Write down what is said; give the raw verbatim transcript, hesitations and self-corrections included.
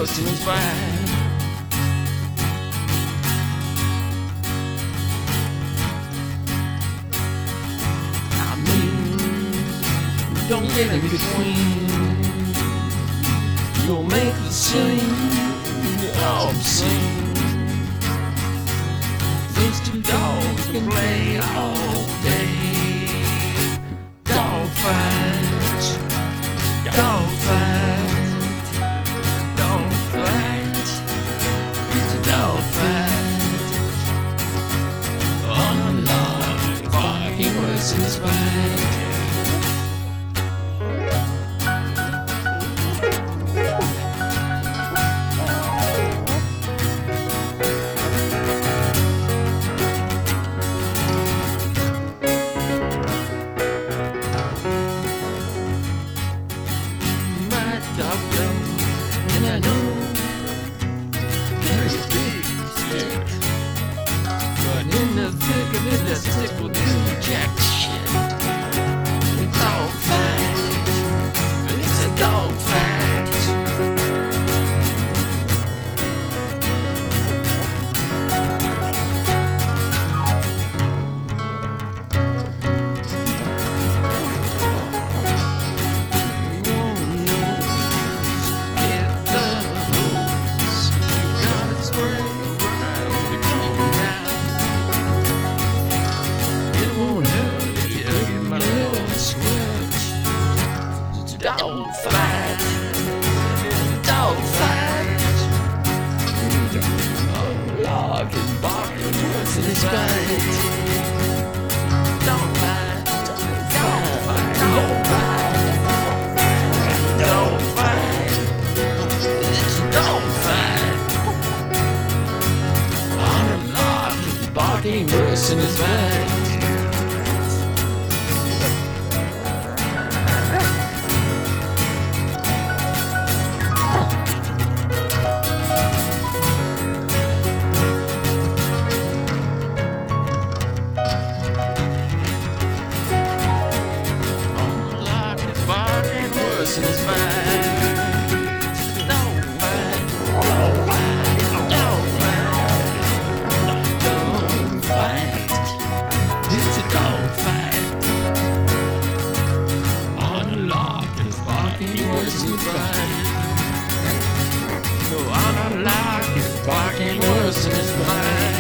worse than his mind. I mean, don't get in between. You'll make the scene obscene. These two dogs can play all day. Dog fight, dog fight, dog fight. It's a dog fight. Unloved, barking worse than his bite. And I know there's a big stick, but in the thick of it, that stick will do jack shit. It's dog fight. It's a dog fight. Dog fight, dog fight. Oh, log is barking worse than his bite. Dog fight, dog fight, dog fight, dog fight. It's a dog fight. On a log is barking worse than his bite. In his mind, dog fight, dog fight, dog fight, dog fight. It's a dog fight. On a log is barking worse than his mind. So on a log is barking worse than his mind.